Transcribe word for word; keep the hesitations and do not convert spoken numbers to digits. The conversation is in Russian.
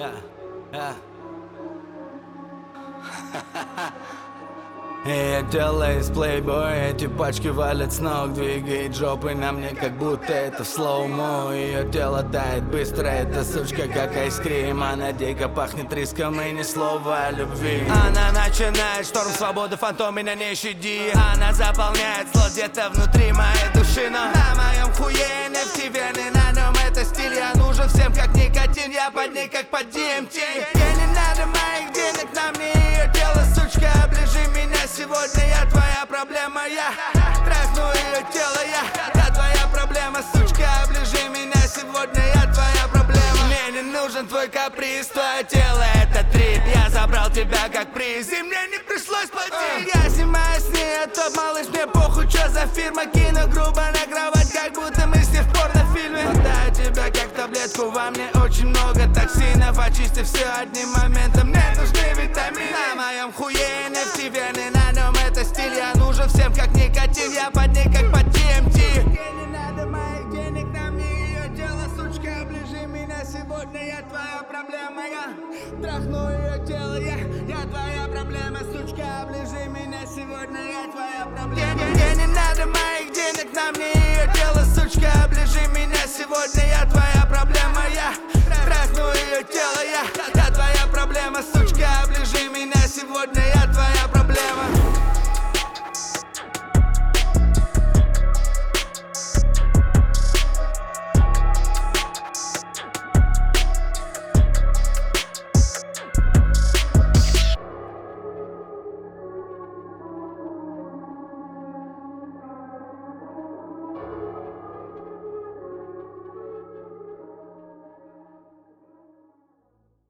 Yeah, yeah. Я делаю из плейбоя, эти пачки валят с ног. Двигает жопой на мне, как будто это в слоумо. Ее тело тает быстро, эта сучка как айскрим. Она дико пахнет риском и ни слова о любви. Она начинает шторм свободы, фантом меня не щади. Она заполняет слот где-то внутри моей души. Но на моем хуе эн эф ти вены, на нем это стиль. Я нужен всем как никотин, я под ней как под ди эм ти. Ей не надо моих денег, на мне ее тело, сучка, оближи меня. Сегодня я твоя проблема, я трахну ее тело, я Я твоя проблема, сучка, оближи меня. Сегодня я твоя проблема. Мне не нужен твой каприз, твое тело это трип. Я забрал тебя как приз, и мне не пришлось платить. Я снимаю с ней, а тот малыш, мне похуй, что за фирма. Кину грубо на кровать, как будто мы с ней в порнофильме. Хватаю тебя как таблетку, во мне очень много токсинов. Очисти все одним моментом, мне нужны витамины. На моем хуе эн эф ти вены, на нем это стиль. Я нужен всем как никотин, я под ней как под ди эм ти. Мне не надо моих денег, на мне ее тело, сучка, оближи меня. Сегодня я твоя проблема, я трахну ее тело, я Я твоя проблема, сучка, оближи меня. Сегодня я твоя проблема. Мне не надо моих денег, на мне ее тело, сучка, оближи меня. Сегодня я твоя проблема, я трахну ее тело, я Я твоя проблема, сучка.